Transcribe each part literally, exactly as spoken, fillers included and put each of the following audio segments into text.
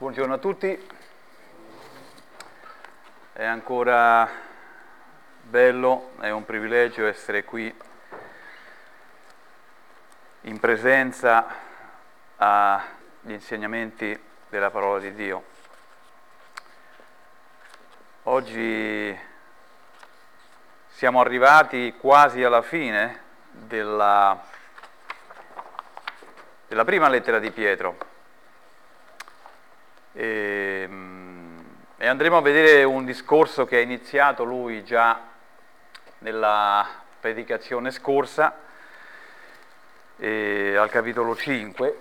Buongiorno a tutti, è ancora bello, è un privilegio essere qui in presenza agli insegnamenti della parola di Dio. Oggi siamo arrivati quasi alla fine della, della prima lettera di Pietro. E, e andremo a vedere un discorso che ha iniziato lui già nella predicazione scorsa, e, al capitolo cinque,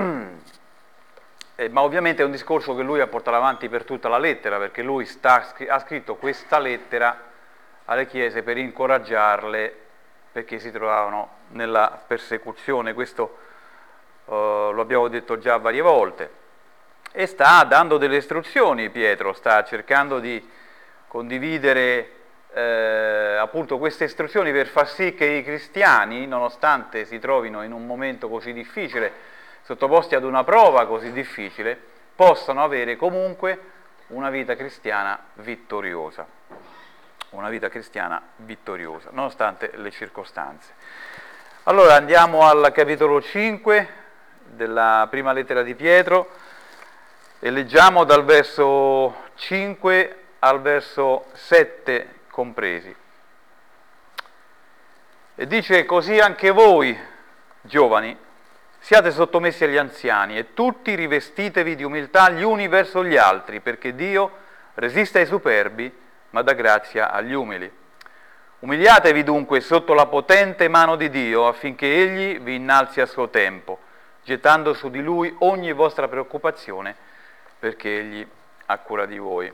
e, ma ovviamente è un discorso che lui ha portato avanti per tutta la lettera, perché lui sta, ha scritto questa lettera alle chiese per incoraggiarle, perché si trovavano nella persecuzione. Questo uh, lo abbiamo detto già varie volte. E sta dando delle istruzioni, Pietro, sta cercando di condividere eh, appunto queste istruzioni per far sì che i cristiani, nonostante si trovino in un momento così difficile, sottoposti ad una prova così difficile, possano avere comunque una vita cristiana vittoriosa, una vita cristiana vittoriosa, nonostante le circostanze. Allora andiamo al capitolo cinque della prima lettera di Pietro, e leggiamo dal verso cinque al verso sette compresi. E dice: così anche voi, giovani, siate sottomessi agli anziani, e tutti rivestitevi di umiltà gli uni verso gli altri, perché Dio resiste ai superbi, ma dà grazia agli umili. Umiliatevi dunque sotto la potente mano di Dio, affinché Egli vi innalzi a suo tempo, gettando su di Lui ogni vostra preoccupazione, perché Egli ha cura di voi.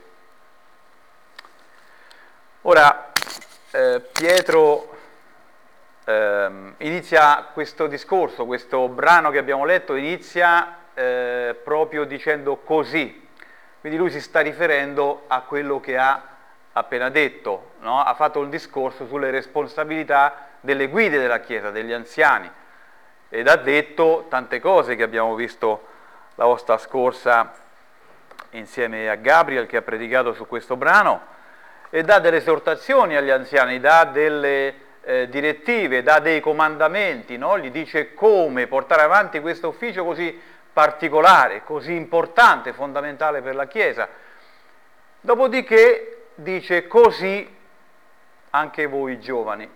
Ora, eh, Pietro eh, inizia questo discorso, questo brano che abbiamo letto, inizia eh, proprio dicendo così. Quindi lui si sta riferendo a quello che ha appena detto, no? Ha fatto un discorso sulle responsabilità delle guide della Chiesa, degli anziani, ed ha detto tante cose che abbiamo visto la volta scorsa insieme a Gabriel, che ha predicato su questo brano, e dà delle esortazioni agli anziani, dà delle eh, direttive, dà dei comandamenti, no? Gli dice come portare avanti questo ufficio così particolare, così importante, fondamentale per la Chiesa. Dopodiché dice: così anche voi giovani.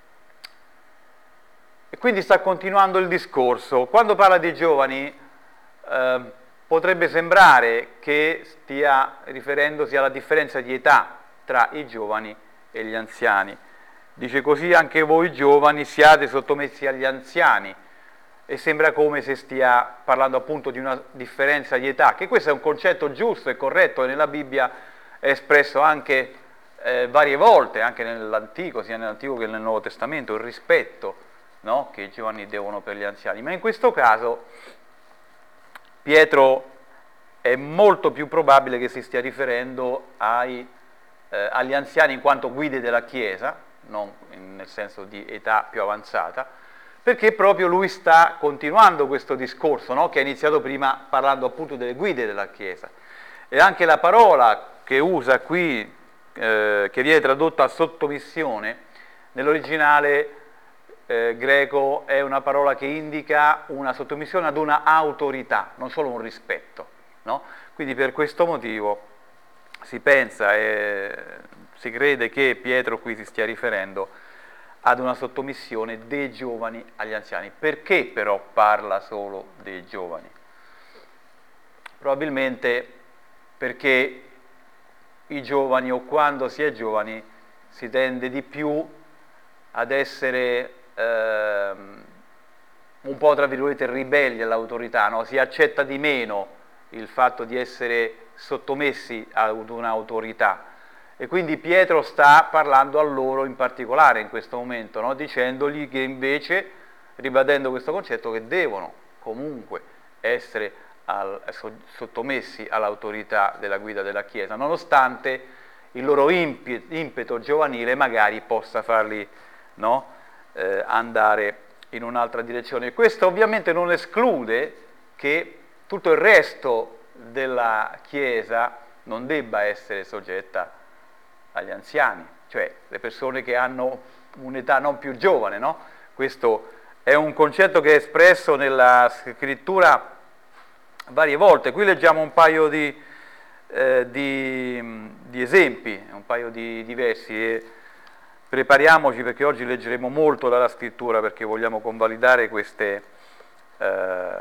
E quindi sta continuando il discorso. Quando parla di giovani eh, potrebbe sembrare che stia riferendosi alla differenza di età tra i giovani e gli anziani. Dice: così anche voi giovani siate sottomessi agli anziani, e sembra come se stia parlando appunto di una differenza di età, che questo è un concetto giusto e corretto, e nella Bibbia è espresso anche eh, varie volte, anche nell'Antico, sia nell'Antico che nel Nuovo Testamento, il rispetto, no? Che i giovani devono per gli anziani. Ma in questo caso Pietro è molto più probabile che si stia riferendo ai, eh, agli anziani in quanto guide della Chiesa, non in, nel senso di età più avanzata, perché proprio lui sta continuando questo discorso, no? Che ha iniziato prima parlando appunto delle guide della Chiesa. E anche la parola che usa qui, eh, che viene tradotta sottomissione, nell'originale Eh, greco è una parola che indica una sottomissione ad una autorità, non solo un rispetto, no? Quindi per questo motivo si pensa e si crede che Pietro qui si stia riferendo ad una sottomissione dei giovani agli anziani. Perché però parla solo dei giovani? Probabilmente perché i giovani, o quando si è giovani, si tende di più ad essere Ehm, un po' tra virgolette ribelli all'autorità, no? Si accetta di meno il fatto di essere sottomessi ad un'autorità, e quindi Pietro sta parlando a loro in particolare in questo momento, no? Dicendogli che invece, ribadendo questo concetto, che devono comunque essere al, sottomessi all'autorità della guida della Chiesa, nonostante il loro impeto giovanile magari possa farli, no? Eh, andare in un'altra direzione. Questo ovviamente non esclude che tutto il resto della Chiesa non debba essere soggetta agli anziani, cioè le persone che hanno un'età non più giovane, no? Questo è un concetto che è espresso nella scrittura varie volte. Qui leggiamo un paio di, eh, di, di esempi, un paio di, di versi, e prepariamoci perché oggi leggeremo molto dalla scrittura, perché vogliamo convalidare queste, eh,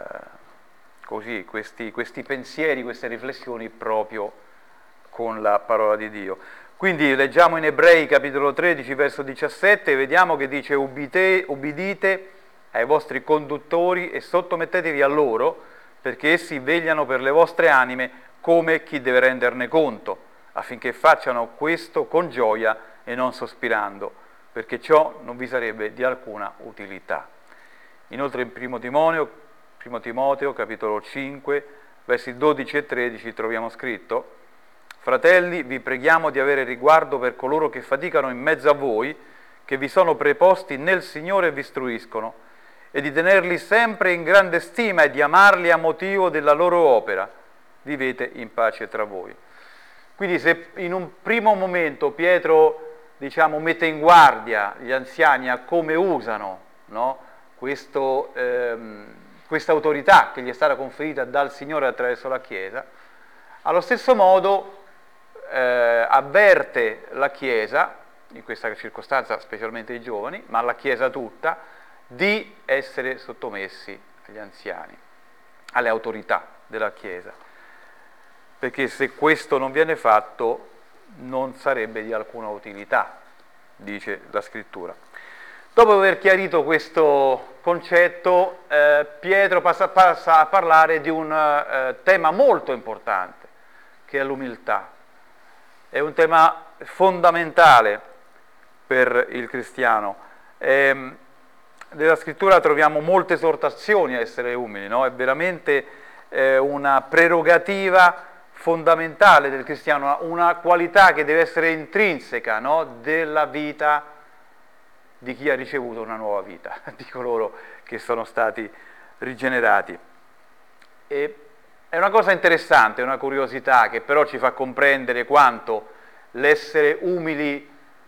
così, questi, questi pensieri, queste riflessioni proprio con la parola di Dio. Quindi leggiamo in Ebrei capitolo tredici verso diciassette, e vediamo che dice: ubbidite, ubbidite ai vostri conduttori e sottomettetevi a loro, perché essi vegliano per le vostre anime come chi deve renderne conto, affinché facciano questo con gioia e non sospirando, perché ciò non vi sarebbe di alcuna utilità. Inoltre in primo Timoteo, primo Timoteo capitolo cinque, versi dodici e tredici troviamo scritto: fratelli, vi preghiamo di avere riguardo per coloro che faticano in mezzo a voi, che vi sono preposti nel Signore e vi istruiscono, e di tenerli sempre in grande stima e di amarli a motivo della loro opera. Vivete in pace tra voi. Quindi se in un primo momento Pietro, diciamo, mette in guardia gli anziani a come usano, no, questo, ehm, questa autorità che gli è stata conferita dal Signore attraverso la Chiesa, allo stesso modo eh, avverte la Chiesa, in questa circostanza specialmente i giovani, ma la Chiesa tutta, di essere sottomessi agli anziani, alle autorità della Chiesa, perché se questo non viene fatto non sarebbe di alcuna utilità, dice la Scrittura. Dopo aver chiarito questo concetto, eh, Pietro passa, passa a parlare di un eh, tema molto importante, che è l'umiltà. È un tema fondamentale per il cristiano. E, nella Scrittura troviamo molte esortazioni a essere umili, no? È veramente eh, una prerogativa fondamentale del cristiano, una, una qualità che deve essere intrinseca, no? Della vita di chi ha ricevuto una nuova vita, di coloro che sono stati rigenerati. E è una cosa interessante, una curiosità che però ci fa comprendere quanto l'essere umili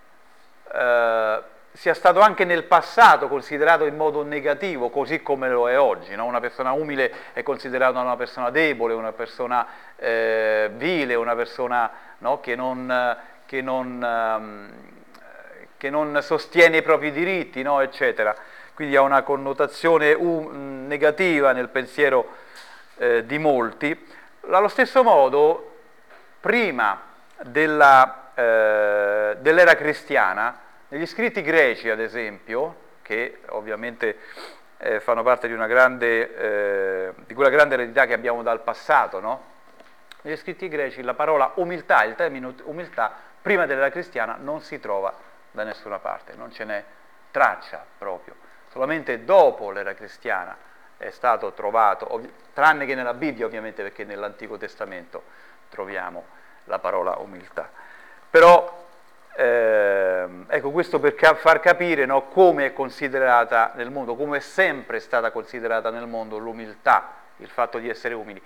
eh, sia stato anche nel passato considerato in modo negativo, così come lo è oggi, no? Una persona umile è considerata una persona debole, una persona eh, vile, una persona, no, che, non, che, non, um, che non sostiene i propri diritti, no, eccetera. Quindi ha una connotazione um, negativa nel pensiero eh, di molti. Allo stesso modo, prima della, eh, dell'era cristiana, negli scritti greci, ad esempio, che ovviamente eh, fanno parte di, una grande, eh, di quella grande eredità che abbiamo dal passato, no? Negli scritti greci la parola umiltà, il termine umiltà, prima dell'era cristiana non si trova da nessuna parte, non ce n'è traccia proprio. Solamente dopo l'era cristiana è stato trovato, ov- tranne che nella Bibbia ovviamente, perché nell'Antico Testamento troviamo la parola umiltà. Però Eh, ecco, questo per ca- far capire, no, come è considerata nel mondo, come è sempre stata considerata nel mondo l'umiltà, il fatto di essere umili.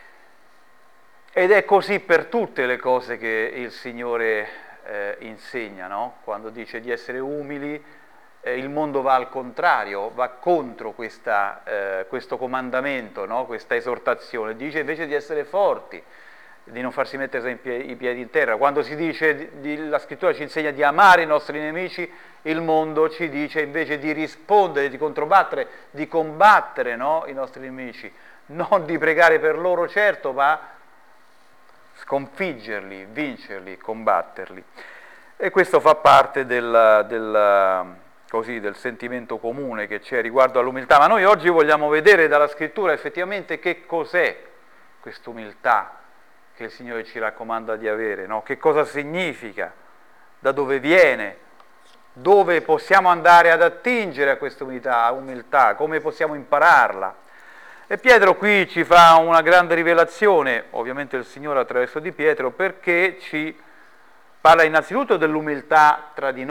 Ed è così per tutte le cose che il Signore eh, insegna, no? Quando dice di essere umili, eh, il mondo va al contrario, va contro questa, eh, questo comandamento, no? Questa esortazione, dice invece di essere forti, di non farsi mettere i piedi in terra. Quando si dice, di, la scrittura ci insegna di amare i nostri nemici, il mondo ci dice invece di rispondere, di controbattere, di combattere, no, i nostri nemici, non di pregare per loro certo, ma sconfiggerli, vincerli, combatterli. E questo fa parte del, del, così, del sentimento comune che c'è riguardo all'umiltà. Ma noi oggi vogliamo vedere dalla scrittura effettivamente che cos'è quest'umiltà che il Signore ci raccomanda di avere, no? Che cosa significa, da dove viene, dove possiamo andare ad attingere a questa umiltà, umiltà, come possiamo impararla. E Pietro qui ci fa una grande rivelazione, ovviamente il Signore attraverso di Pietro, perché ci parla innanzitutto dell'umiltà tra di noi,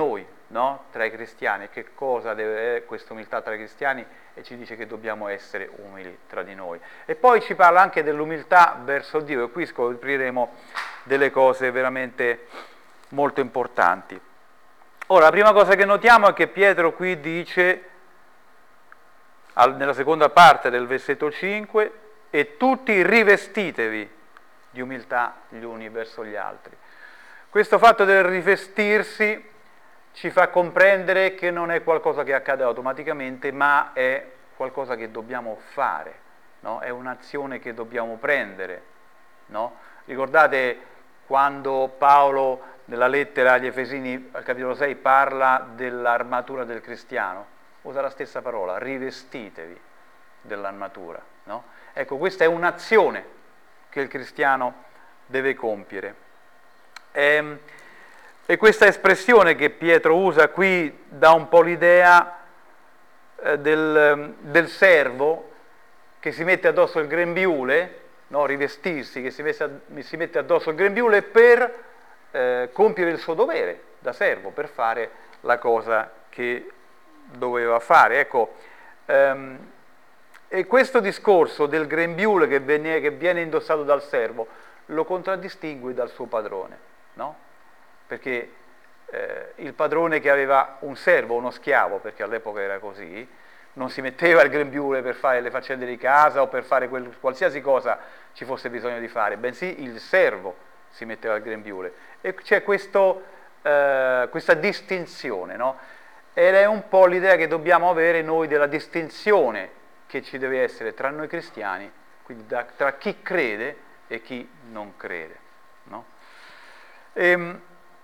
no? Tra i cristiani. Che cosa deve essere questa umiltà tra i cristiani? E ci dice che dobbiamo essere umili tra di noi. E poi ci parla anche dell'umiltà verso Dio, e qui scopriremo delle cose veramente molto importanti. Ora, la prima cosa che notiamo è che Pietro qui dice, nella seconda parte del versetto cinque, e tutti rivestitevi di umiltà gli uni verso gli altri. Questo fatto del rivestirsi ci fa comprendere che non è qualcosa che accade automaticamente, ma è qualcosa che dobbiamo fare, no? È un'azione che dobbiamo prendere, no? Ricordate quando Paolo nella lettera agli Efesini al capitolo sei parla dell'armatura del cristiano? Usa la stessa parola, rivestitevi dell'armatura, no? Ecco, questa è un'azione che il cristiano deve compiere. E, e questa espressione che Pietro usa qui dà un po' l'idea eh, del, del servo che si mette addosso il grembiule, no? Rivestirsi, che si, messe, si mette addosso il grembiule per eh, compiere il suo dovere da servo, per fare la cosa che doveva fare. Ecco, ehm, e questo discorso del grembiule che viene, che viene indossato dal servo lo contraddistingue dal suo padrone, no? Perché eh, il padrone che aveva un servo, uno schiavo, perché all'epoca era così, non si metteva il grembiule per fare le faccende di casa o per fare quel, qualsiasi cosa ci fosse bisogno di fare, bensì il servo si metteva il grembiule. E c'è questo, eh, questa distinzione, no? Ed è un po' l'idea che dobbiamo avere noi della distinzione che ci deve essere tra noi cristiani, quindi da, tra chi crede e chi non crede, no? E,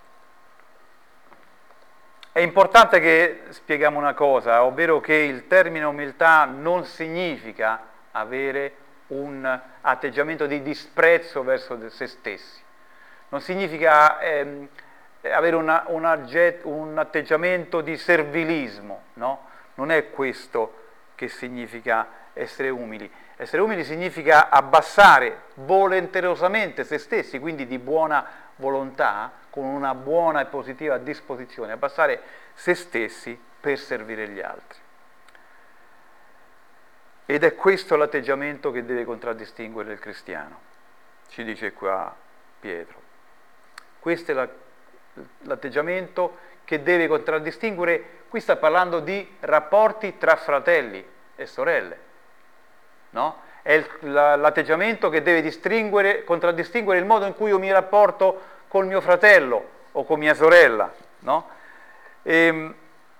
è importante che spieghiamo una cosa, ovvero che il termine umiltà non significa avere un atteggiamento di disprezzo verso se stessi, non significa ehm, avere una, una, un atteggiamento di servilismo, no? Non è questo che significa essere umili. Essere umili significa abbassare volenterosamente se stessi, quindi di buona volontà, con una buona e positiva disposizione, abbassare se stessi per servire gli altri. Ed è questo l'atteggiamento che deve contraddistinguere il cristiano, ci dice qua Pietro. Questo è la, l'atteggiamento che deve contraddistinguere, qui sta parlando di rapporti tra fratelli e sorelle, no? È il, la, l'atteggiamento che deve distinguere, contraddistinguere il modo in cui io mi rapporto col mio fratello o con mia sorella, no? E,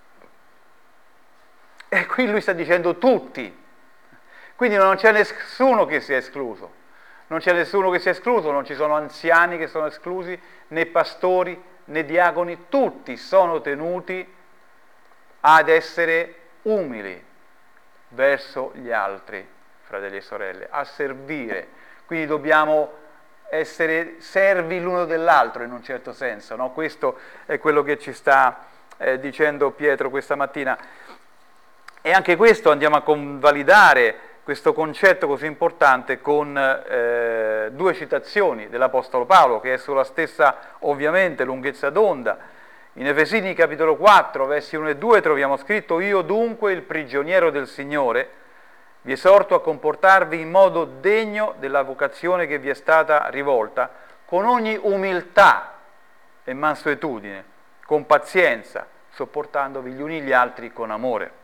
e qui lui sta dicendo tutti, quindi non c'è nessuno che sia escluso, non c'è nessuno che sia escluso, non ci sono anziani che sono esclusi, né pastori, né diaconi, tutti sono tenuti ad essere umili verso gli altri fratelli e sorelle, a servire. Quindi dobbiamo essere servi l'uno dell'altro in un certo senso, no? Questo è quello che ci sta eh, dicendo Pietro questa mattina. E anche questo andiamo a convalidare questo concetto così importante con eh, due citazioni dell'Apostolo Paolo, che è sulla stessa, ovviamente, lunghezza d'onda. In Efesini capitolo quattro, versi uno e due, troviamo scritto: io dunque, il prigioniero del Signore, vi esorto a comportarvi in modo degno della vocazione che vi è stata rivolta, con ogni umiltà e mansuetudine, con pazienza, sopportandovi gli uni gli altri con amore.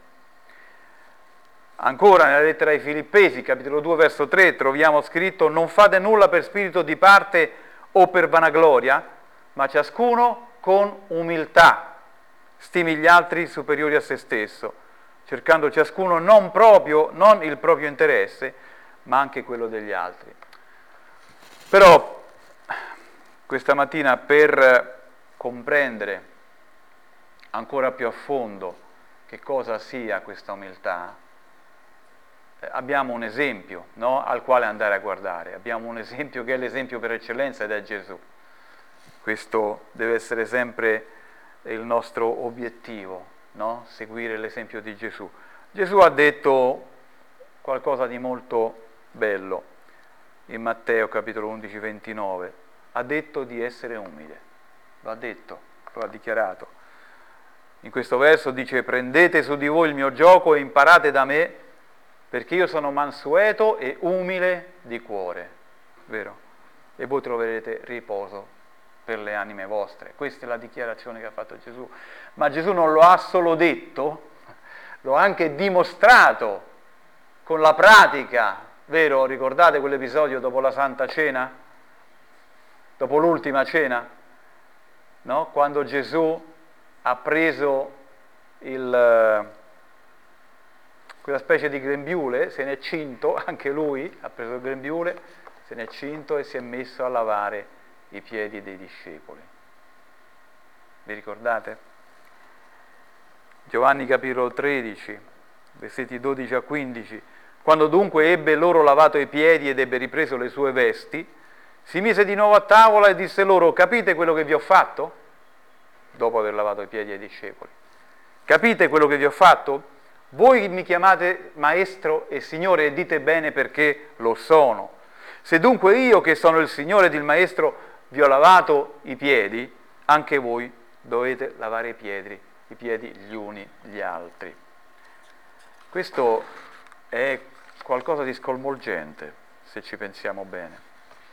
Ancora nella lettera ai Filippesi, capitolo due, verso tre, troviamo scritto: non fate nulla per spirito di parte o per vanagloria, ma ciascuno con umiltà stimi gli altri superiori a se stesso, cercando ciascuno non proprio, non il proprio interesse, ma anche quello degli altri. Però questa mattina, per comprendere ancora più a fondo che cosa sia questa umiltà, eh, abbiamo un esempio, no? Al quale andare a guardare. Abbiamo un esempio che è l'esempio per eccellenza, ed è Gesù. Questo deve essere sempre il nostro obiettivo, no? Seguire l'esempio di Gesù. Gesù ha detto qualcosa di molto bello in Matteo capitolo undici, ventinove. Ha detto di essere umile, lo ha detto, lo ha dichiarato. In questo verso dice: prendete su di voi il mio gioco e imparate da me, perché io sono mansueto e umile di cuore, vero? E voi troverete riposo per le anime vostre. Questa è la dichiarazione che ha fatto Gesù. Ma Gesù non lo ha solo detto, lo ha anche dimostrato con la pratica, vero? Ricordate quell'episodio dopo la Santa Cena? Dopo l'ultima cena? No? Quando Gesù ha preso il, quella specie di grembiule, se n'è cinto, anche lui ha preso il grembiule, se n'è cinto e si è messo a lavare i piedi dei discepoli. Vi ricordate? Giovanni capitolo tredici, versetti dodici a quindici. Quando dunque ebbe loro lavato i piedi ed ebbe ripreso le sue vesti, si mise di nuovo a tavola e disse loro: capite quello che vi ho fatto? Dopo aver lavato i piedi ai discepoli. Capite quello che vi ho fatto? Voi mi chiamate maestro e signore e dite bene perché lo sono. Se dunque io, che sono il signore ed il maestro, vi ho lavato i piedi, anche voi dovete lavare i piedi, i piedi gli uni gli altri. Questo è qualcosa di sconvolgente, se ci pensiamo bene.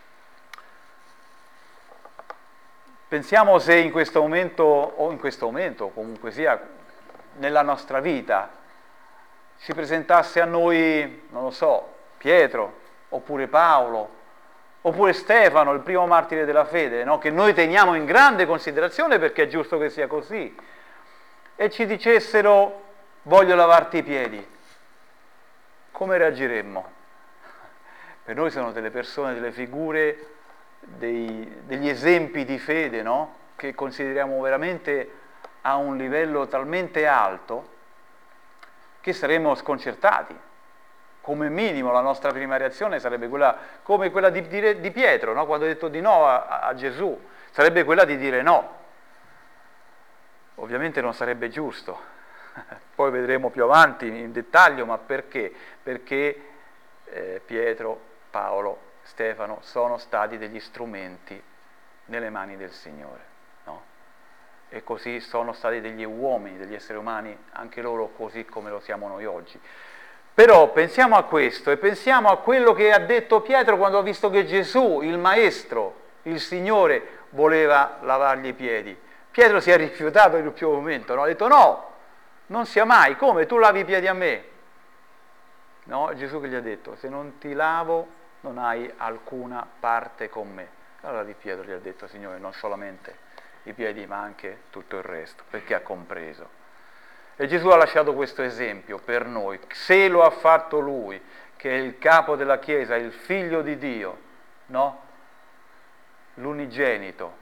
Pensiamo se in questo momento, o in questo momento, comunque sia, nella nostra vita, si presentasse a noi, non lo so, Pietro, oppure Paolo, oppure Stefano, il primo martire della fede, no? Che noi teniamo in grande considerazione perché è giusto che sia così, e ci dicessero: voglio lavarti i piedi, come reagiremmo? Per noi sono delle persone, delle figure, dei, degli esempi di fede, no? Che consideriamo veramente a un livello talmente alto che saremmo sconcertati. Come minimo la nostra prima reazione sarebbe quella, come quella di, di, di Pietro, no? Quando ha detto di no a, a Gesù, sarebbe quella di dire no. Ovviamente non sarebbe giusto, poi vedremo più avanti in dettaglio, ma perché? Perché eh, Pietro, Paolo, Stefano sono stati degli strumenti nelle mani del Signore, no? E così sono stati degli uomini, degli esseri umani, anche loro così come lo siamo noi oggi. Però pensiamo a questo e pensiamo a quello che ha detto Pietro quando ha visto che Gesù, il Maestro, il Signore, voleva lavargli i piedi. Pietro si è rifiutato in un primo momento, no? Ha detto no, non sia mai, come tu lavi i piedi a me? No, Gesù che gli ha detto: se non ti lavo non hai alcuna parte con me. Allora di Pietro gli ha detto: Signore, non solamente i piedi ma anche tutto il resto, perché ha compreso. E Gesù ha lasciato questo esempio per noi. Se lo ha fatto Lui, che è il capo della Chiesa, il Figlio di Dio, no? L'unigenito,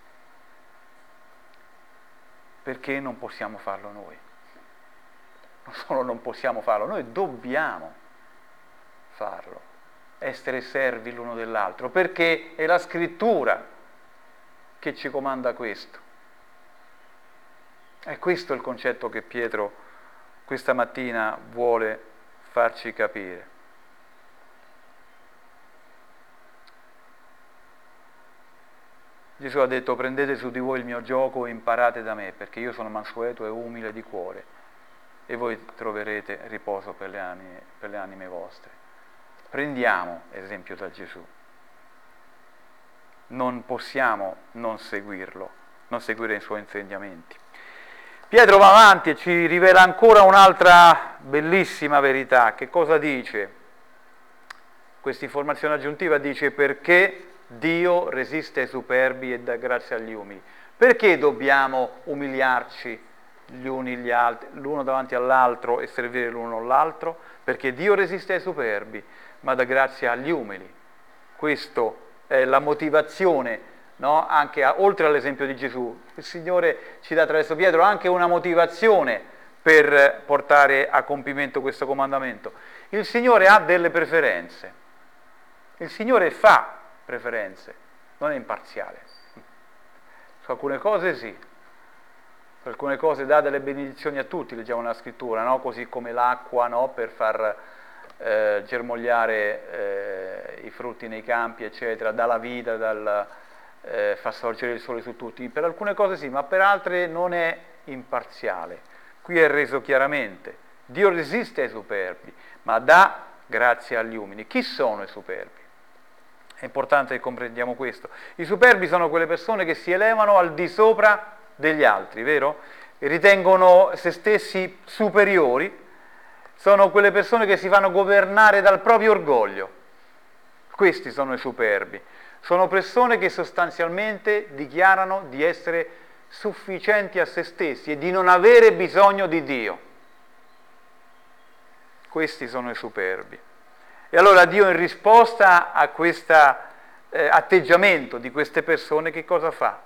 perché non possiamo farlo noi? Non solo non possiamo farlo, noi dobbiamo farlo, essere servi l'uno dell'altro, perché è la Scrittura che ci comanda questo. E questo è il concetto che Pietro questa mattina vuole farci capire. Gesù ha detto: prendete su di voi il mio gioco e imparate da me, perché io sono mansueto e umile di cuore, e voi troverete riposo per le anime, per le anime vostre. Prendiamo esempio da Gesù. Non possiamo non seguirlo, non seguire i suoi insegnamenti. Pietro va avanti e ci rivela ancora un'altra bellissima verità. Che cosa dice? Questa informazione aggiuntiva dice: perché Dio resiste ai superbi e dà grazia agli umili. Perché dobbiamo umiliarci gli uni gli altri, l'uno davanti all'altro e servire l'uno all'altro? Perché Dio resiste ai superbi, ma dà grazia agli umili. Questa è la motivazione, no? Anche a, oltre all'esempio di Gesù, il Signore ci dà attraverso Pietro anche una motivazione per portare a compimento questo comandamento. Il Signore ha delle preferenze, il Signore fa preferenze, non è imparziale. Su alcune cose sì, su alcune cose dà delle benedizioni a tutti, leggiamo nella Scrittura, no? Così come l'acqua, no? Per far eh, germogliare eh, i frutti nei campi, eccetera, dà la vita, dal, eh, fa sorgere il sole su tutti. Per alcune cose sì, ma per altre non è imparziale. Qui è reso chiaramente, Dio resiste ai superbi, ma dà grazia agli umili. Chi sono i superbi? È importante che comprendiamo questo. I superbi sono quelle persone che si elevano al di sopra degli altri, vero? E ritengono se stessi superiori, sono quelle persone che si fanno governare dal proprio orgoglio. Questi sono i superbi. Sono persone che sostanzialmente dichiarano di essere sufficienti a se stessi e di non avere bisogno di Dio. Questi sono i superbi. E allora Dio, in risposta a questo eh, atteggiamento di queste persone, che cosa fa?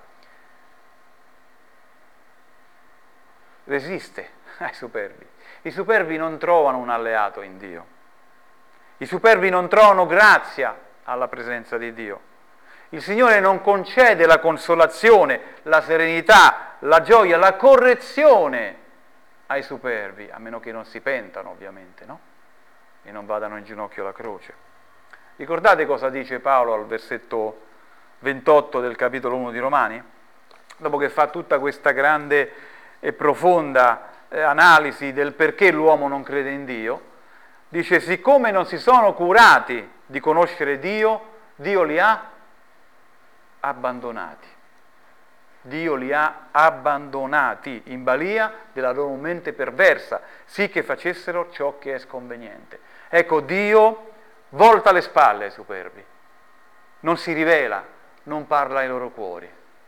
Resiste ai superbi. I superbi non trovano un alleato in Dio. I superbi non trovano grazia alla presenza di Dio. Il Signore non concede la consolazione, la serenità, la gioia, la correzione ai superbi, a meno che non si pentano, ovviamente, no? E non vadano in ginocchio alla croce. Ricordate cosa dice Paolo al versetto ventotto del capitolo uno di Romani? Dopo che fa tutta questa grande e profonda eh, analisi del perché l'uomo non crede in Dio, dice: siccome non si sono curati di conoscere Dio, Dio li ha abbandonati. Dio li ha abbandonati in balia della loro mente perversa, sì che facessero ciò che è sconveniente. Ecco, Dio volta le spalle ai superbi, non si rivela, non parla ai loro cuori,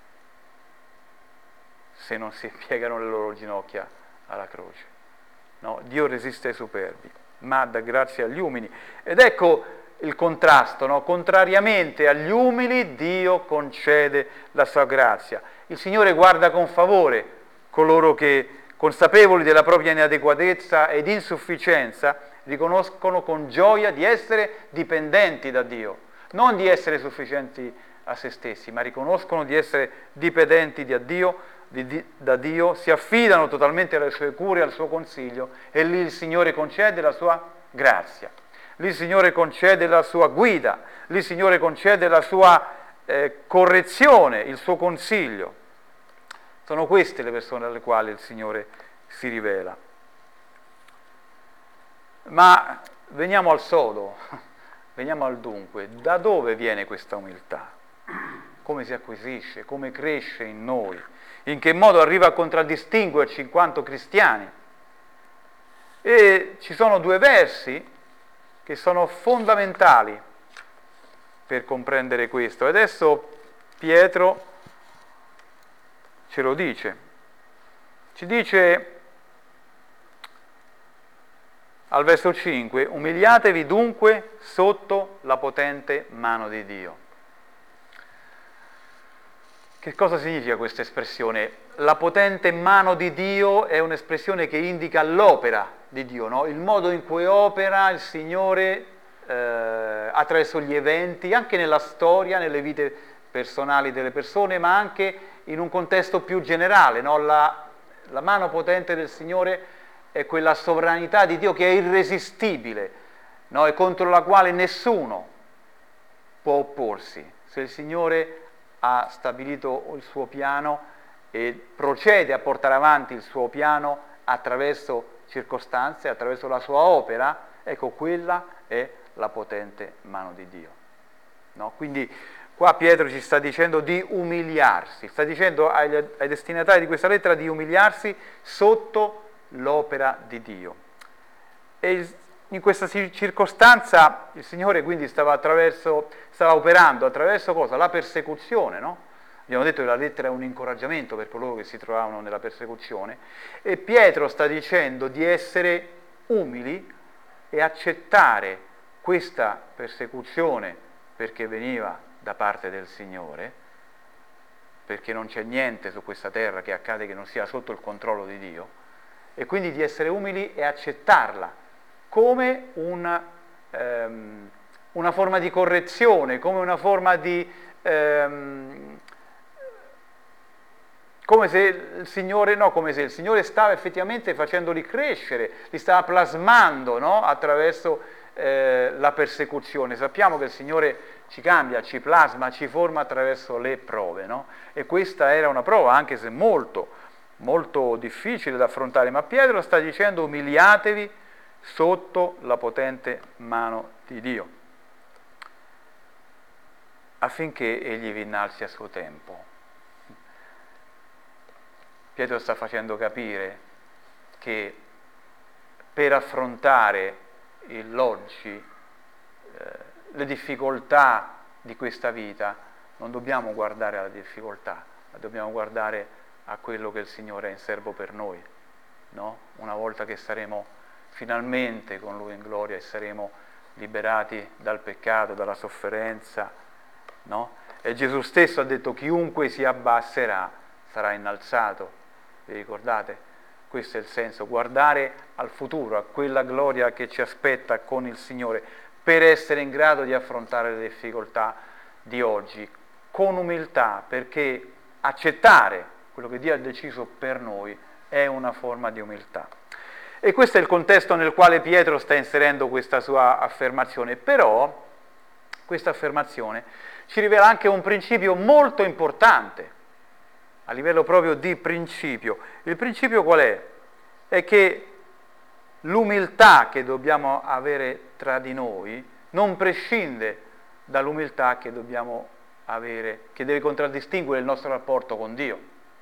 se non si piegano le loro ginocchia alla croce. No, Dio resiste ai superbi, ma dà grazia agli umili. Ed ecco il contrasto, no? Contrariamente agli umili, Dio concede la sua grazia. Il Signore guarda con favore coloro che, consapevoli della propria inadeguatezza ed insufficienza, riconoscono con gioia di essere dipendenti da Dio, non di essere sufficienti a se stessi, ma riconoscono di essere dipendenti da Dio, di, di, da Dio, si affidano totalmente alle sue cure, al suo consiglio, e lì il Signore concede la sua grazia. Lì il Signore concede la sua guida, lì il Signore concede la sua eh, correzione, il suo consiglio. Sono queste le persone alle quali il Signore si rivela. Ma veniamo al sodo, veniamo al dunque. Da dove viene questa umiltà? Come si acquisisce? Come cresce in noi? In che modo arriva a contraddistinguerci in quanto cristiani? E ci sono due versi che sono fondamentali per comprendere questo. E adesso Pietro ce lo dice. Ci dice al verso cinque: umiliatevi dunque sotto la potente mano di Dio. Che cosa significa questa espressione? La potente mano di Dio è un'espressione che indica l'opera di Dio, no? Il modo in cui opera il Signore eh, attraverso gli eventi, anche nella storia, nelle vite personali delle persone, ma anche in un contesto più generale, no? La, la mano potente del Signore è quella sovranità di Dio che è irresistibile, no? E contro la quale nessuno può opporsi. Se il Signore ha stabilito il suo piano e procede a portare avanti il suo piano attraverso circostanze, attraverso la sua opera, ecco, quella è la potente mano di Dio. No? Quindi qua Pietro ci sta dicendo di umiliarsi, sta dicendo agli, ai destinatari di questa lettera di umiliarsi sotto l'opera di Dio. E in questa circostanza il Signore quindi stava, attraverso, stava operando attraverso cosa? La persecuzione, no? Abbiamo detto che la lettera è un incoraggiamento per coloro che si trovavano nella persecuzione, e Pietro sta dicendo di essere umili e accettare questa persecuzione perché veniva da parte del Signore, perché non c'è niente su questa terra che accade che non sia sotto il controllo di Dio, e quindi di essere umili e accettarla come una, ehm, una forma di correzione, come una forma di... Ehm, come se il Signore, no, come se il Signore stava effettivamente facendoli crescere, li stava plasmando, no, attraverso eh, la persecuzione. Sappiamo che il Signore ci cambia, ci plasma, ci forma attraverso le prove, no? E questa era una prova, anche se molto, molto difficile da affrontare, ma Pietro sta dicendo umiliatevi sotto la potente mano di Dio, affinché egli vi innalzi a suo tempo. Pietro sta facendo capire che per affrontare l'oggi, eh, le difficoltà di questa vita, non dobbiamo guardare alla difficoltà, ma dobbiamo guardare a quello che il Signore è in serbo per noi, no? Una volta che saremo finalmente con Lui in gloria e saremo liberati dal peccato, dalla sofferenza, no? E Gesù stesso ha detto chiunque si abbasserà sarà innalzato. Vi ricordate? Questo è il senso, guardare al futuro, a quella gloria che ci aspetta con il Signore, per essere in grado di affrontare le difficoltà di oggi con umiltà, perché accettare quello che Dio ha deciso per noi è una forma di umiltà. E questo è il contesto nel quale Pietro sta inserendo questa sua affermazione, però questa affermazione ci rivela anche un principio molto importante, a livello proprio di principio. Il principio qual è? È che l'umiltà che dobbiamo avere tra di noi non prescinde dall'umiltà che dobbiamo avere, che deve contraddistinguere il nostro rapporto con Dio.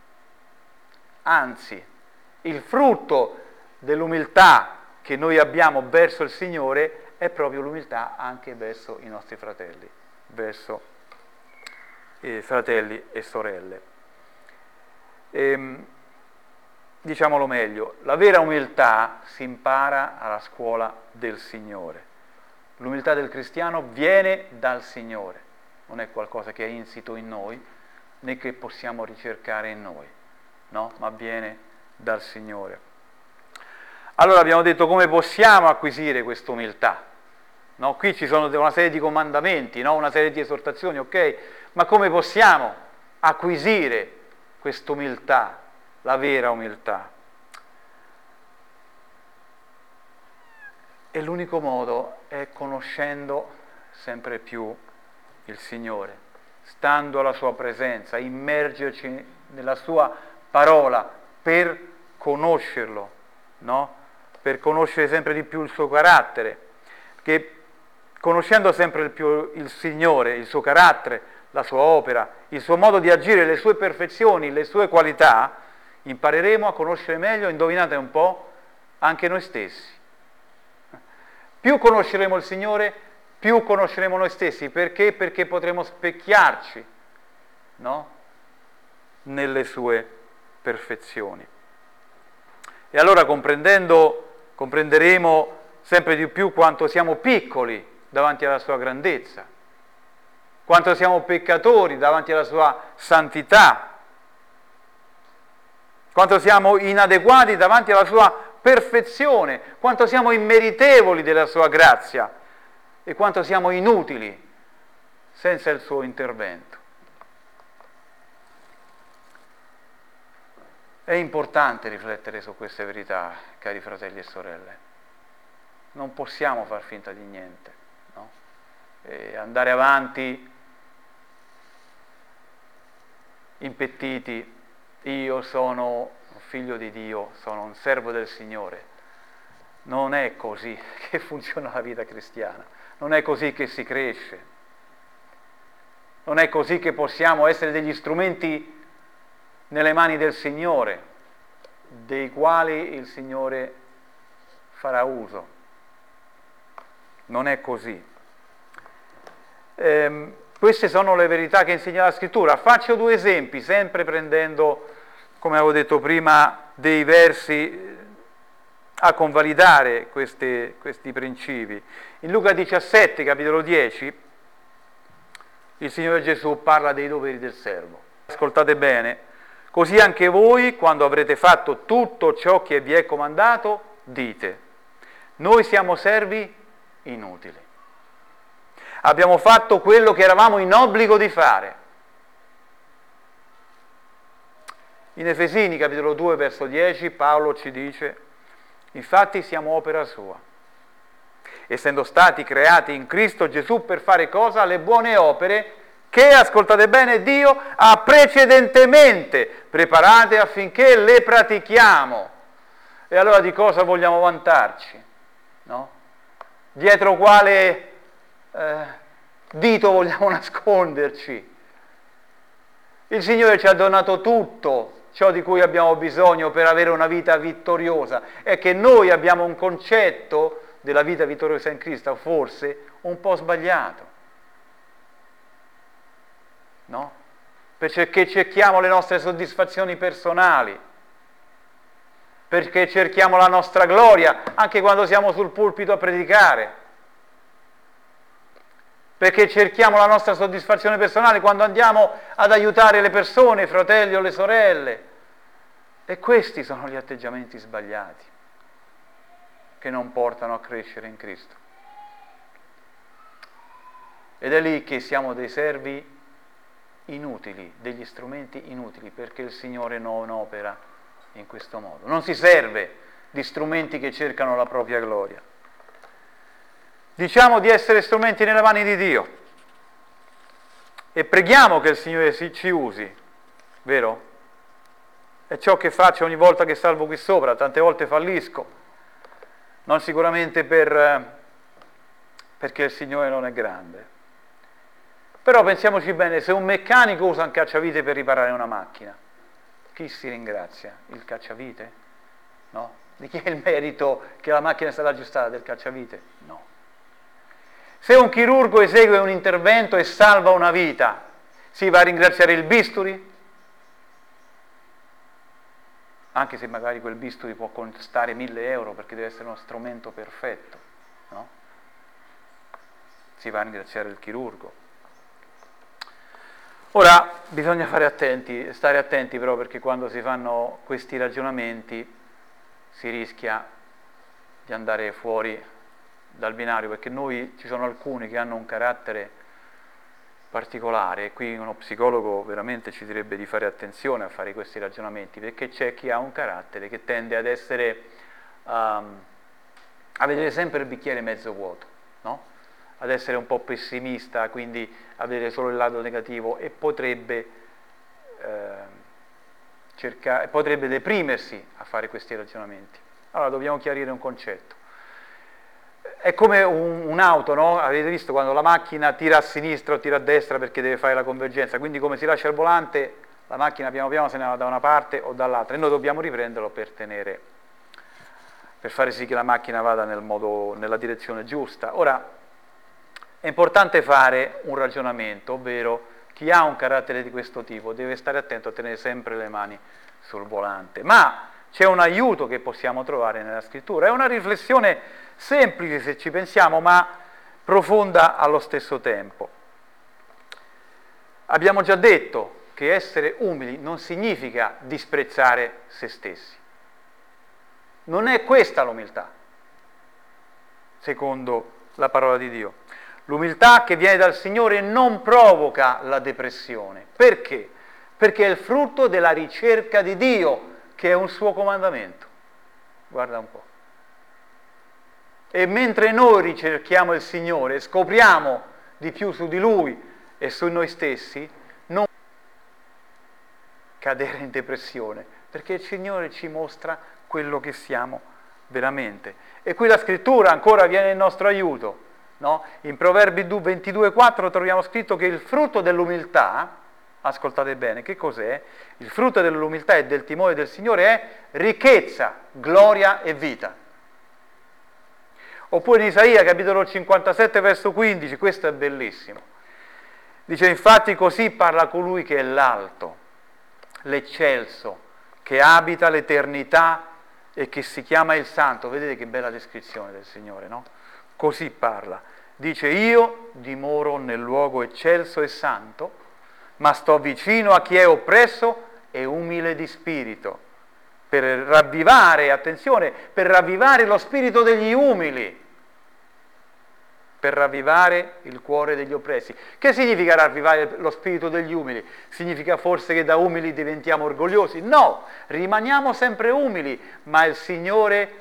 Anzi, il frutto dell'umiltà che noi abbiamo verso il Signore è proprio l'umiltà anche verso i nostri fratelli, verso i fratelli e sorelle. Ehm, diciamolo meglio, la vera umiltà si impara alla scuola del Signore. L'umiltà del cristiano viene dal Signore, non è qualcosa che è insito in noi, né che possiamo ricercare in noi, no? Ma viene dal Signore. Allora abbiamo detto come possiamo acquisire questa umiltà, no? Qui ci sono una serie di comandamenti, no? Una serie di esortazioni, ok? Ma come possiamo acquisire quest'umiltà, la vera umiltà? E l'unico modo è conoscendo sempre più il Signore, stando alla sua presenza, immergerci nella sua parola per conoscerlo, no? Per conoscere sempre di più il suo carattere, che conoscendo sempre il, più, il Signore, il suo carattere, la sua opera, il suo modo di agire, le sue perfezioni, le sue qualità, impareremo a conoscere meglio, indovinate un po', anche noi stessi. Più conosceremo il Signore, più conosceremo noi stessi. Perché? Perché potremo specchiarci, no? Nelle sue perfezioni. E allora comprendendo, comprenderemo sempre di più quanto siamo piccoli davanti alla sua grandezza, quanto siamo peccatori davanti alla sua santità, quanto siamo inadeguati davanti alla sua perfezione, quanto siamo immeritevoli della sua grazia e quanto siamo inutili senza il suo intervento. È importante riflettere su queste verità, cari fratelli e sorelle. Non possiamo far finta di niente, no? E andare avanti impettiti, io sono un figlio di Dio, sono un servo del Signore. Non è così che funziona la vita cristiana, non è così che si cresce, non è così che possiamo essere degli strumenti nelle mani del Signore, dei quali il Signore farà uso. Non è così. Ehm, queste sono le verità che insegna la Scrittura. Faccio due esempi, sempre prendendo, come avevo detto prima, dei versi a convalidare queste, questi principi. In Luca diciassette, capitolo dieci, il Signore Gesù parla dei doveri del servo. Ascoltate bene. Così anche voi, quando avrete fatto tutto ciò che vi è comandato, dite: noi siamo servi inutili. Abbiamo fatto quello che eravamo in obbligo di fare. In Efesini, capitolo due, verso dieci, Paolo ci dice: infatti siamo opera sua, essendo stati creati in Cristo Gesù per fare cosa? Le buone opere che, ascoltate bene, Dio ha precedentemente preparate affinché le pratichiamo. E allora di cosa vogliamo vantarci? No? Dietro quale eh, dito vogliamo nasconderci? Il Signore ci ha donato tutto ciò di cui abbiamo bisogno per avere una vita vittoriosa. È che noi abbiamo un concetto della vita vittoriosa in Cristo, forse un po' sbagliato. No? Perché cerchiamo le nostre soddisfazioni personali, perché cerchiamo la nostra gloria anche quando siamo sul pulpito a predicare, perché cerchiamo la nostra soddisfazione personale quando andiamo ad aiutare le persone, i fratelli o le sorelle. E questi sono gli atteggiamenti sbagliati che non portano a crescere in Cristo. Ed è lì che siamo dei servi inutili, degli strumenti inutili, perché il Signore non opera in questo modo. Non si serve di strumenti che cercano la propria gloria. Diciamo di essere strumenti nelle mani di Dio e preghiamo che il Signore si, ci usi, vero? È ciò che faccio ogni volta che salvo qui sopra, tante volte fallisco, non sicuramente per, perché il Signore non è grande. Però pensiamoci bene, se un meccanico usa un cacciavite per riparare una macchina, chi si ringrazia? Il cacciavite? No? Di chi è il merito che la macchina è stata aggiustata? Del cacciavite? No. Se un chirurgo esegue un intervento e salva una vita, si va a ringraziare il bisturi? Anche se magari quel bisturi può costare mille euro perché deve essere uno strumento perfetto, no? Si va a ringraziare il chirurgo. Ora, bisogna fare attenti, stare attenti però, perché quando si fanno questi ragionamenti si rischia di andare fuori dal binario, perché noi, ci sono alcuni che hanno un carattere particolare, e qui uno psicologo veramente ci direbbe di fare attenzione a fare questi ragionamenti, perché c'è chi ha un carattere che tende ad essere, um, a vedere sempre il bicchiere mezzo vuoto, no? Ad essere un po' pessimista, quindi a vedere solo il lato negativo, e potrebbe, eh, cercare, potrebbe deprimersi a fare questi ragionamenti. Allora dobbiamo chiarire un concetto. È come un, un'auto, no? Avete visto quando la macchina tira a sinistra o tira a destra perché deve fare la convergenza, quindi come si lascia il volante, la macchina piano piano se ne va da una parte o dall'altra, e noi dobbiamo riprenderlo per tenere, per fare sì che la macchina vada nel modo, nella direzione giusta. Ora, è importante fare un ragionamento, ovvero chi ha un carattere di questo tipo deve stare attento a tenere sempre le mani sul volante. Ma c'è un aiuto che possiamo trovare nella scrittura, è una riflessione semplice se ci pensiamo, ma profonda allo stesso tempo. Abbiamo già detto che essere umili non significa disprezzare se stessi. Non è questa l'umiltà, secondo la parola di Dio. L'umiltà che viene dal Signore non provoca la depressione. Perché? Perché è il frutto della ricerca di Dio, che è un suo comandamento. Guarda un po'. E mentre noi ricerchiamo il Signore, scopriamo di più su di Lui e su noi stessi, non cadere in depressione, perché il Signore ci mostra quello che siamo veramente. E qui la Scrittura ancora viene in nostro aiuto. No? In Proverbi ventidue quattro troviamo scritto che il frutto dell'umiltà, ascoltate bene, che cos'è? Il frutto dell'umiltà e del timore del Signore è ricchezza, gloria e vita. Oppure in Isaia, capitolo cinquantasette, verso quindici, questo è bellissimo. Dice, infatti così parla colui che è l'alto, l'eccelso, che abita l'eternità e che si chiama il Santo. Vedete che bella descrizione del Signore, no? Così parla. Dice, io dimoro nel luogo eccelso e santo, ma sto vicino a chi è oppresso e umile di spirito, per ravvivare, attenzione, per ravvivare lo spirito degli umili, per ravvivare il cuore degli oppressi. Che significa ravvivare lo spirito degli umili? Significa forse che da umili diventiamo orgogliosi? No, rimaniamo sempre umili, ma il Signore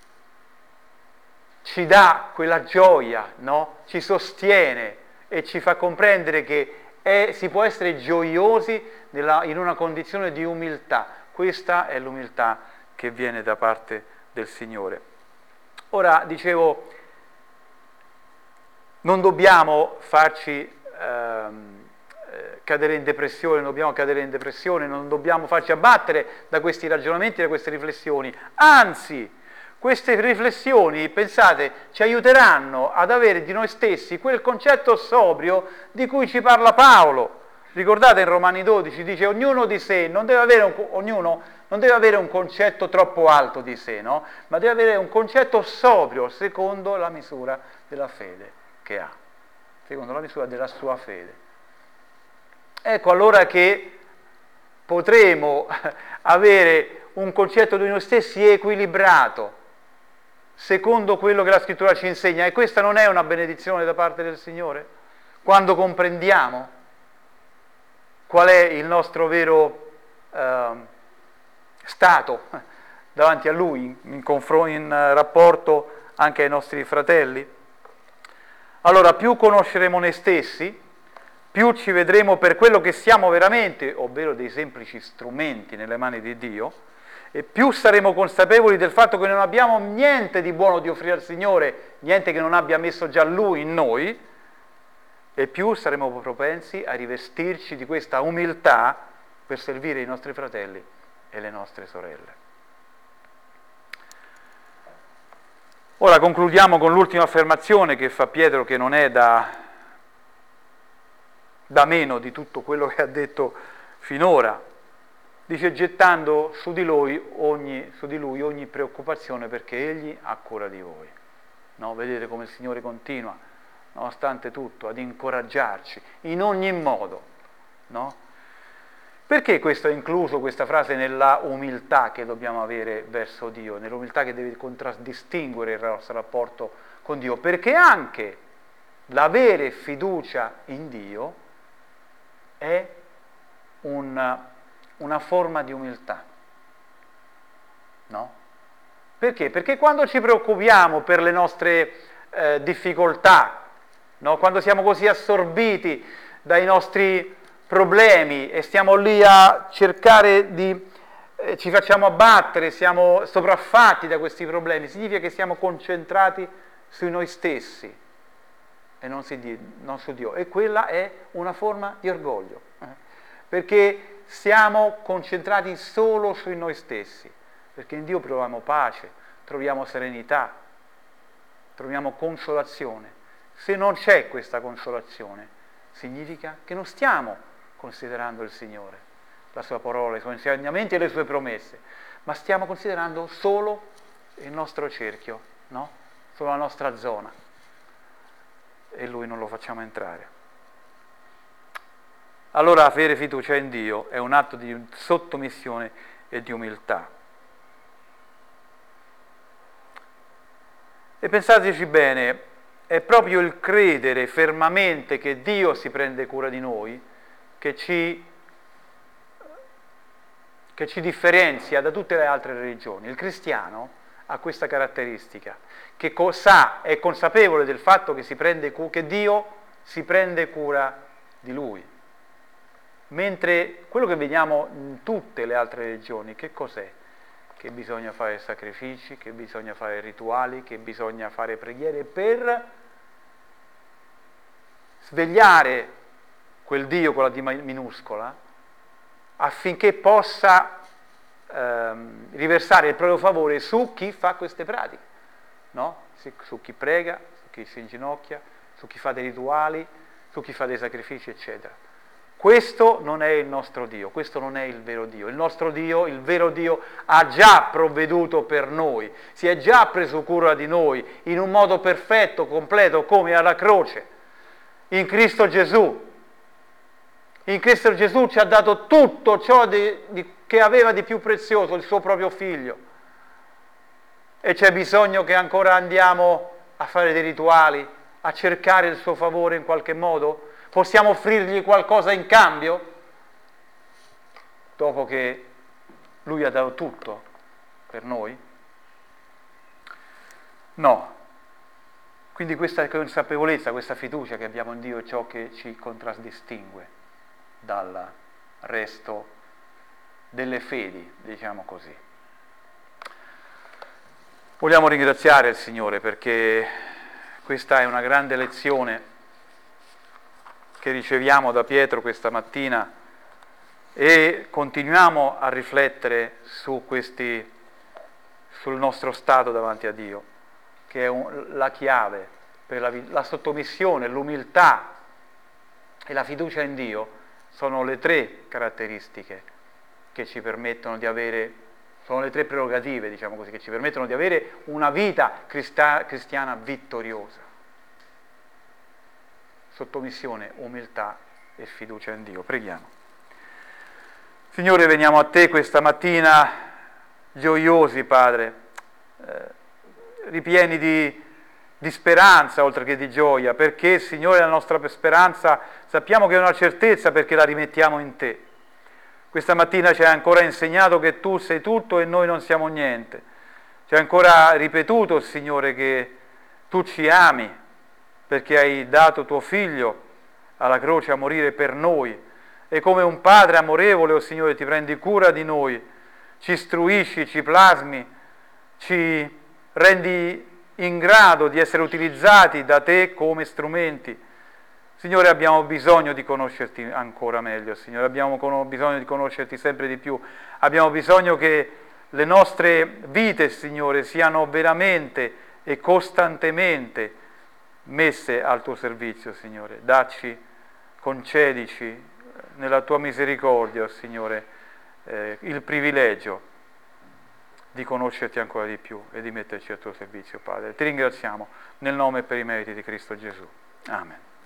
ci dà quella gioia, no? Ci sostiene e ci fa comprendere che è, si può essere gioiosi nella, in una condizione di umiltà. Questa è l'umiltà che viene da parte del Signore. Ora, dicevo, non dobbiamo farci ehm, cadere in depressione, non dobbiamo cadere in depressione, non dobbiamo farci abbattere da questi ragionamenti, da queste riflessioni. Anzi, queste riflessioni, pensate, ci aiuteranno ad avere di noi stessi quel concetto sobrio di cui ci parla Paolo. Ricordate in Romani dodici, dice ognuno di sé non deve avere un, ognuno non deve avere un concetto troppo alto di sé, no? Ma deve avere un concetto sobrio secondo la misura della fede che ha, secondo la misura della sua fede. Ecco allora che potremo avere un concetto di noi stessi equilibrato, secondo quello che la Scrittura ci insegna. E questa non è una benedizione da parte del Signore? Quando comprendiamo qual è il nostro vero eh, stato davanti a Lui, in, confr- in rapporto anche ai nostri fratelli. Allora, più conosceremo noi stessi, più ci vedremo per quello che siamo veramente, ovvero dei semplici strumenti nelle mani di Dio, e più saremo consapevoli del fatto che non abbiamo niente di buono di offrire al Signore, niente che non abbia messo già Lui in noi, e più saremo propensi a rivestirci di questa umiltà per servire i nostri fratelli e le nostre sorelle. Ora concludiamo con l'ultima affermazione che fa Pietro, che non è da... da meno di tutto quello che ha detto finora. Dice: gettando su di lui ogni, su di lui ogni preoccupazione, perché egli ha cura di voi. No? Vedete come il Signore continua, nonostante tutto, ad incoraggiarci in ogni modo. No? Perché questo è incluso, questa frase, nella umiltà che dobbiamo avere verso Dio, nell'umiltà che deve contraddistinguere il nostro rapporto con Dio? Perché anche l'avere fiducia in Dio è una, una forma di umiltà, no? Perché? Perché quando ci preoccupiamo per le nostre eh, difficoltà, no? Quando siamo così assorbiti dai nostri problemi e stiamo lì a cercare di, eh, ci facciamo abbattere, siamo sopraffatti da questi problemi, significa che siamo concentrati su noi stessi e non su Dio, non su Dio. E quella è una forma di orgoglio, eh? Perché siamo concentrati solo su noi stessi, perché in Dio proviamo pace, troviamo serenità, troviamo consolazione. Se non c'è questa consolazione, significa che non stiamo considerando il Signore, la sua parola, i suoi insegnamenti e le sue promesse, ma stiamo considerando solo il nostro cerchio, no? Solo la nostra zona, e Lui non lo facciamo entrare. Allora avere fiducia in Dio è un atto di sottomissione e di umiltà. E pensateci bene, è proprio il credere fermamente che Dio si prende cura di noi che ci, che ci differenzia da tutte le altre religioni. Il cristiano ha questa caratteristica, che sa, è consapevole del fatto che, si prende, che Dio si prende cura di lui. Mentre quello che vediamo in tutte le altre religioni, che cos'è? Che bisogna fare sacrifici, che bisogna fare rituali, che bisogna fare preghiere per svegliare quel Dio con la D minuscola, affinché possa ehm, riversare il proprio favore su chi fa queste pratiche, no? Su chi prega, su chi si inginocchia, su chi fa dei rituali, su chi fa dei sacrifici, eccetera. Questo non è il nostro Dio, questo non è il vero Dio. Il nostro Dio, il vero Dio, ha già provveduto per noi, si è già preso cura di noi in un modo perfetto, completo, come alla croce, in Cristo Gesù. In Cristo Gesù ci ha dato tutto ciò di, di, che aveva di più prezioso, il suo proprio Figlio. E c'è bisogno che ancora andiamo a fare dei rituali, a cercare il suo favore in qualche modo? Possiamo offrirgli qualcosa in cambio? Dopo che Lui ha dato tutto per noi? No. Quindi questa consapevolezza, questa fiducia che abbiamo in Dio è ciò che ci contraddistingue. dal resto delle fedi, diciamo così. Vogliamo ringraziare il Signore perché questa è una grande lezione che riceviamo da Pietro questa mattina e continuiamo a riflettere su questi, sul nostro stato davanti a Dio, che è un, la chiave per la, la sottomissione, l'umiltà e la fiducia in Dio sono le tre caratteristiche che ci permettono di avere, sono le tre prerogative, diciamo così, che ci permettono di avere una vita crista, cristiana vittoriosa. Sottomissione, umiltà e fiducia in Dio. Preghiamo. Signore, veniamo a Te questa mattina gioiosi, Padre, eh, ripieni di, di speranza oltre che di gioia, perché, Signore, la nostra speranza sappiamo che è una certezza perché la rimettiamo in Te. Questa mattina ci hai ancora insegnato che Tu sei tutto e noi non siamo niente. Ci hai ancora ripetuto, Signore, che Tu ci ami perché hai dato Tuo Figlio alla croce a morire per noi. E come un Padre amorevole, oh Signore, Ti prendi cura di noi, ci istruisci, ci plasmi, ci rendi in grado di essere utilizzati da Te come strumenti. Signore, abbiamo bisogno di conoscerti ancora meglio, Signore, abbiamo bisogno di conoscerti sempre di più, abbiamo bisogno che le nostre vite, Signore, siano veramente e costantemente messe al Tuo servizio, Signore. Dacci, concedici nella Tua misericordia, Signore, eh, il privilegio di conoscerti ancora di più e di metterci al Tuo servizio, Padre. Ti ringraziamo nel nome e per i meriti di Cristo Gesù. Amen.